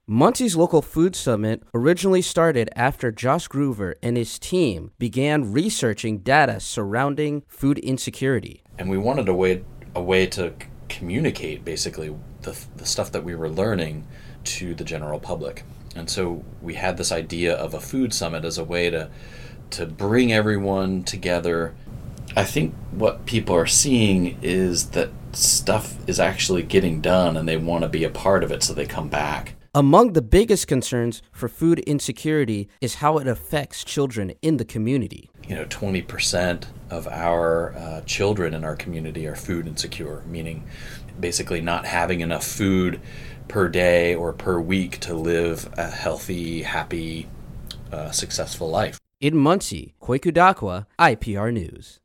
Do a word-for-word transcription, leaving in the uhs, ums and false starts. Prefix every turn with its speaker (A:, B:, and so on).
A: Muncie's Local Food Summit originally started after Josh Groover and his team began researching data surrounding food insecurity.
B: And we wanted a way a way to c- communicate basically the the stuff that we were learning to the general public. And so we had this idea of a food summit as a way to to bring everyone together. I think what people are seeing is that stuff is actually getting done and they want to be a part of it, so they come back.
A: Among the biggest concerns for food insecurity is how it affects children in the community.
B: You know, twenty percent of our uh, children in our community are food insecure, meaning basically not having enough food per day or per week to live a healthy, happy, uh, successful life.
A: In Muncie, Koiku Dakwa, I P R News.